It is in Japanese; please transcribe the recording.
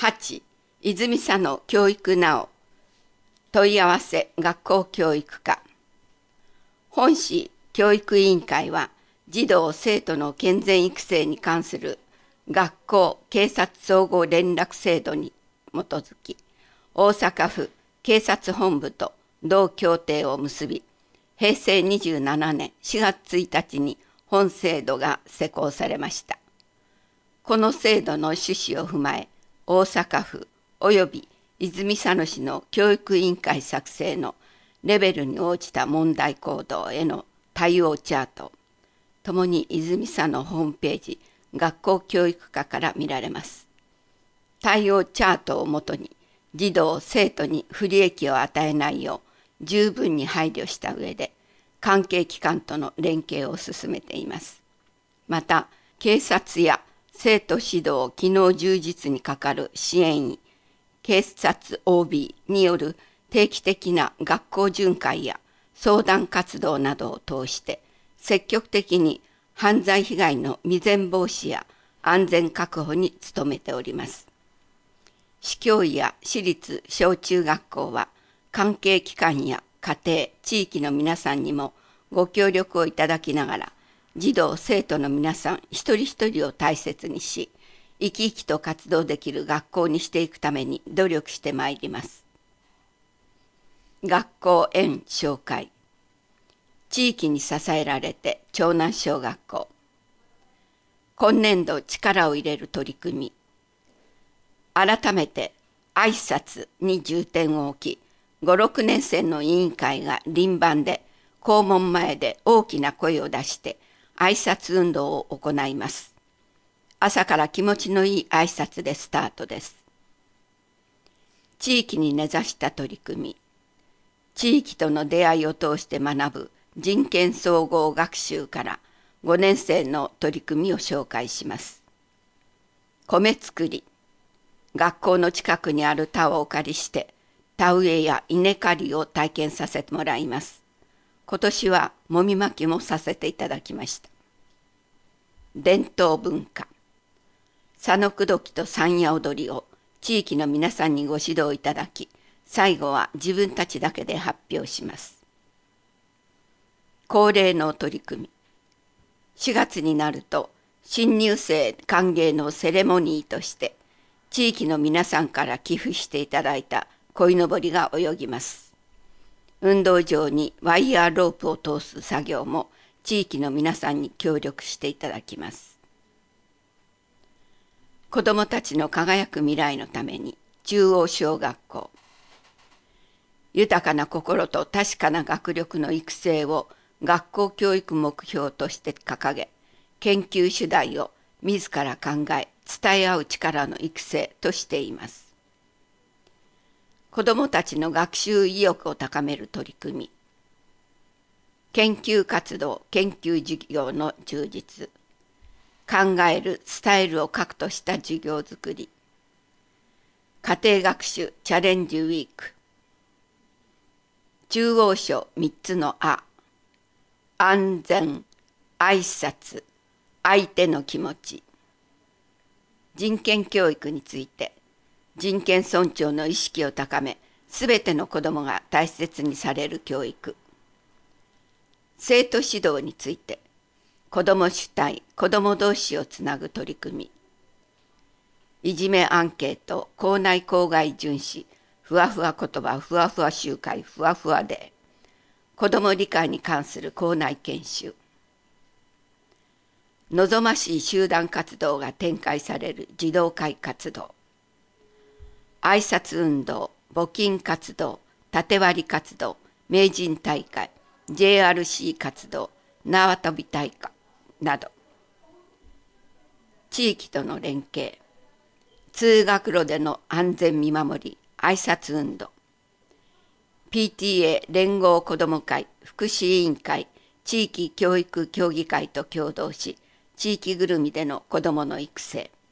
8、泉佐野教育なお問い合わせ学校教育課。本市教育委員会は児童生徒の健全育成に関する学校警察総合連絡制度に基づき、大阪府警察本部と同協定を結び、平成27年4月1日に本制度が施行されました。この制度の趣旨を踏まえ、大阪府及び泉佐野市の教育委員会作成のレベルに応じた問題行動への対応チャート、ともに泉佐野ホームページ学校教育課から見られます。対応チャートをもとに児童生徒に不利益を与えないよう十分に配慮した上で関係機関との連携を進めています。また警察や生徒指導機能充実に係る支援員、警察 OB による定期的な学校巡回や相談活動などを通して積極的に犯罪被害の未然防止や安全確保に努めております。市教委や私立小中学校は関係機関や家庭、地域の皆さんにもご協力をいただきながら、児童生徒の皆さん一人一人を大切にし、生き生きと活動できる学校にしていくために努力してまいります。学校園紹介。地域に支えられて長南小学校。今年度力を入れる取り組み。改めて挨拶に重点を置き、5、6年生の委員会が輪番で校門前で大きな声を出して挨拶運動を行います。朝から気持ちのいい挨拶でスタートです。地域に根ざした取り組み。地域との出会いを通して学ぶ人権総合学習から5年生の取り組みを紹介します。米作り。学校の近くにある田をお借りして田植えや稲刈りを体験させてもらいます。今年はもみまきもさせていただきました。伝統文化。佐野口説きと山野踊りを地域の皆さんにご指導いただき、最後は自分たちだけで発表します。恒例の取り組み。4月になると新入生歓迎のセレモニーとして地域の皆さんから寄付していただいた鯉のぼりが泳ぎます。運動場にワイヤーロープを通す作業も地域の皆さんに協力していただきます。子どもたちの輝く未来のために中央小学校。豊かな心と確かな学力の育成を学校教育目標として掲げ、研究主題を自ら考え、伝え合う力の育成としています。子どもたちの学習意欲を高める取り組み。研究活動、研究授業の充実。考える、伝えるを核とした授業づくり。家庭学習チャレンジウィーク。中央省3つのあ。安全、挨拶、相手の気持ち。人権教育について、人権尊重の意識を高め、すべての子どもが大切にされる教育。生徒指導について、子ども主体、子ども同士をつなぐ取り組み。いじめアンケート、校内校外巡視、ふわふわ言葉、ふわふわ集会、ふわふわデー。子ども理解に関する校内研修。望ましい集団活動が展開される児童会活動。挨拶運動、募金活動、縦割り活動、名人大会、JRC 活動、縄跳び大会など。地域との連携。通学路での安全見守り、挨拶運動。PTA 連合子ども会、福祉委員会、地域教育協議会と共同し、地域ぐるみでの子どもの育成。